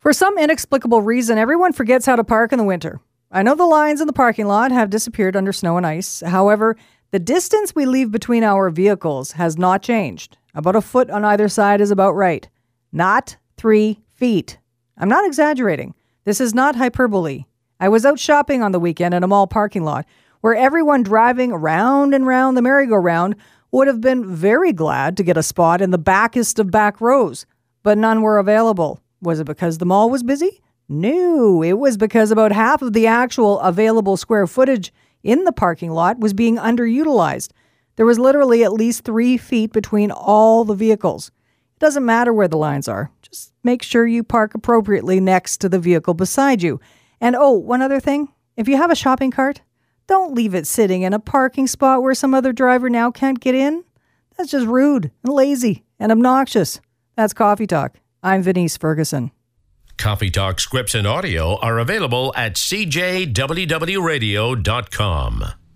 For some inexplicable reason, everyone forgets how to park in the winter. I know the lines in the parking lot have disappeared under snow and ice. However, the distance we leave between our vehicles has not changed. About a foot on either side is about right. Not 3 feet. I'm not exaggerating. This is not hyperbole. I was out shopping on the weekend in a mall parking lot where everyone driving around and round the merry-go-round would have been very glad to get a spot in the backest of back rows, but none were available. Was it because the mall was busy? No, it was because about half of the actual available square footage in the parking lot was being underutilized. There was literally at least 3 feet between all the vehicles. It doesn't matter where the lines are. Just make sure you park appropriately next to the vehicle beside you. And one other thing. If you have a shopping cart, don't leave it sitting in a parking spot where some other driver now can't get in. That's just rude and lazy and obnoxious. That's Coffee Talk. I'm Venice Ferguson. Coffee Talk scripts and audio are available at cjwwradio.com.